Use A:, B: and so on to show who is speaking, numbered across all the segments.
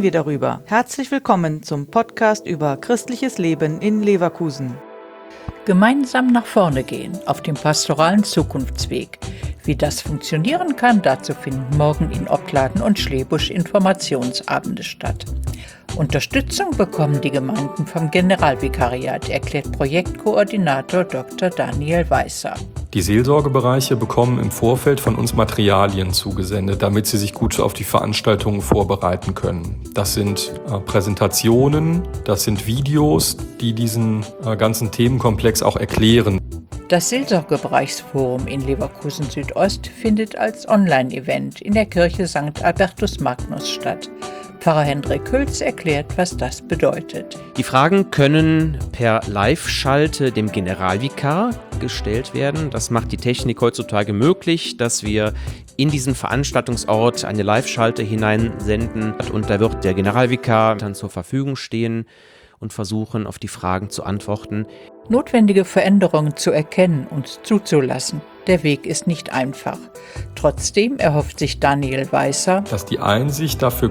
A: reden wir darüber. Herzlich willkommen zum Podcast über christliches Leben in Leverkusen.
B: Gemeinsam nach vorne gehen auf dem pastoralen Zukunftsweg. Wie das funktionieren kann, dazu finden morgen in Opladen und Schlebusch Informationsabende statt. Unterstützung bekommen die Gemeinden vom Generalvikariat, erklärt Projektkoordinator Dr. Daniel Weißer.
C: Die Seelsorgebereiche bekommen im Vorfeld von uns Materialien zugesendet, damit sie sich gut auf die Veranstaltungen vorbereiten können. Das sind Präsentationen, das sind Videos, die diesen ganzen Themenkomplex auch erklären.
B: Das Seelsorgebereichsforum in Leverkusen Südost findet als Online-Event in der Kirche St. Albertus Magnus statt. Pfarrer Hendrik Hülz erklärt, was das bedeutet.
D: Die Fragen können per Live-Schalte dem Generalvikar gestellt werden. Das macht die Technik heutzutage möglich, dass wir in diesen Veranstaltungsort eine Live-Schalte hineinsenden und da wird der Generalvikar dann zur Verfügung stehen und versuchen, auf die Fragen zu antworten.
B: Notwendige Veränderungen zu erkennen und zuzulassen. Der Weg ist nicht einfach. Trotzdem erhofft sich Daniel Weißer,
C: dass die Einsicht dafür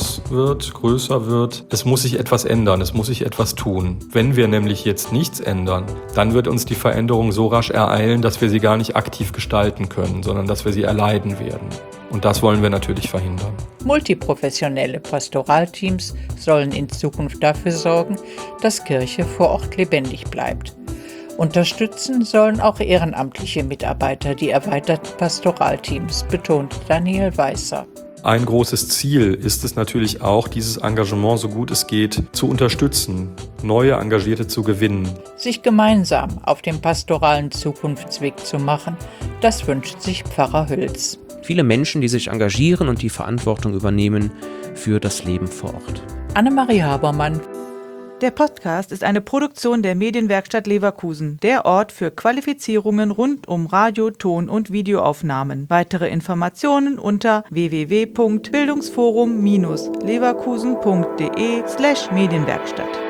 C: größer wird. Es muss sich etwas ändern, es muss sich etwas tun. Wenn wir nämlich jetzt nichts ändern, dann wird uns die Veränderung so rasch ereilen, dass wir sie gar nicht aktiv gestalten können, sondern dass wir sie erleiden werden. Und das wollen wir natürlich verhindern.
B: Multiprofessionelle Pastoralteams sollen in Zukunft dafür sorgen, dass Kirche vor Ort lebendig bleibt. Unterstützen sollen auch ehrenamtliche Mitarbeiter die erweiterten Pastoralteams, betont Daniel Weißer.
C: Ein großes Ziel ist es natürlich auch, dieses Engagement so gut es geht zu unterstützen, neue Engagierte zu gewinnen.
B: Sich gemeinsam auf dem pastoralen Zukunftsweg zu machen, das wünscht sich Pfarrer Hülz.
D: Viele Menschen, die sich engagieren und die Verantwortung übernehmen für das Leben vor Ort.
B: Annemarie Habermann.
A: Der Podcast ist eine Produktion der Medienwerkstatt Leverkusen, der Ort für Qualifizierungen rund um Radio-, Ton- und Videoaufnahmen. Weitere Informationen unter www.bildungsforum-leverkusen.de/Medienwerkstatt.